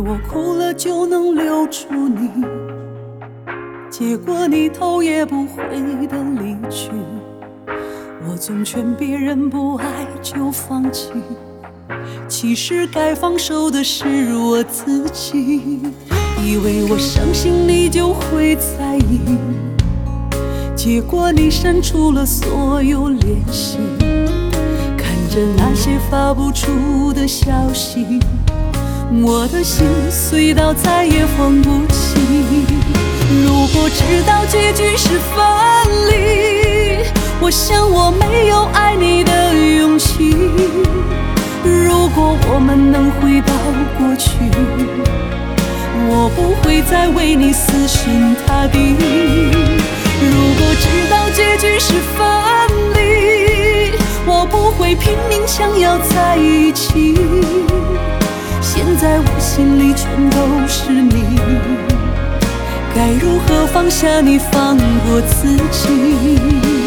我哭了就能留住你，结果你头也不回的离去。我总劝别人不爱就放弃，其实该放手的是我自己。以为我相信你就会在意，结果你删除了所有联系。看着那些发不出的消息，我的心碎到再也放不起。如果知道结局是分离，我想我没有爱你的勇气。如果我们能回到过去，我不会再为你死心塌地。如果知道结局是分离，我不会拼命想要在一起。现在我心里全都是你，该如何放下你，放过自己？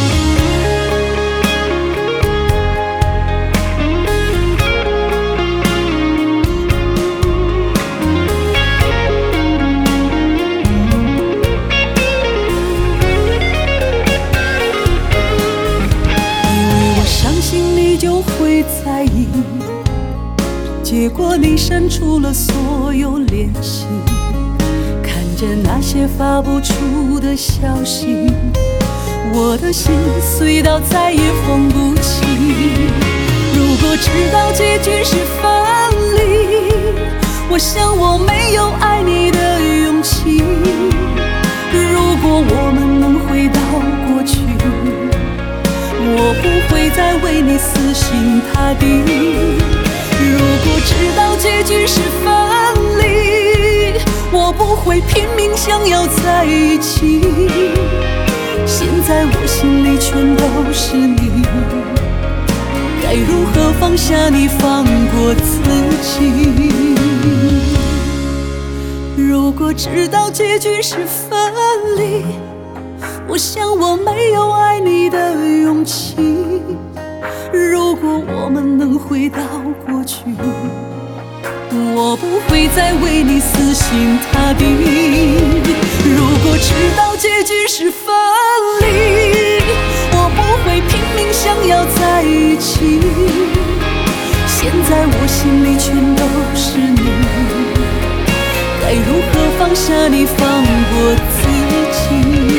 在意，结果你删除了所有联系。看着那些发不出的消息，我的心碎到再也放不起。如果知道结局是分离，我想我没有爱你的勇气。如果我们能回到过去，我不会再为你死心塌地。如果知道结局是分离，我不会拼命想要在一起。现在我心里全都是你，该如何放下你，放过自己？如果知道结局是分离，我想我没有爱你的勇气。如果我们能回到过去，我不会再为你死心塌地。如果知道结局是分离，我不会拼命想要在一起。现在我心里全都是你，该如何放下你，放过自己？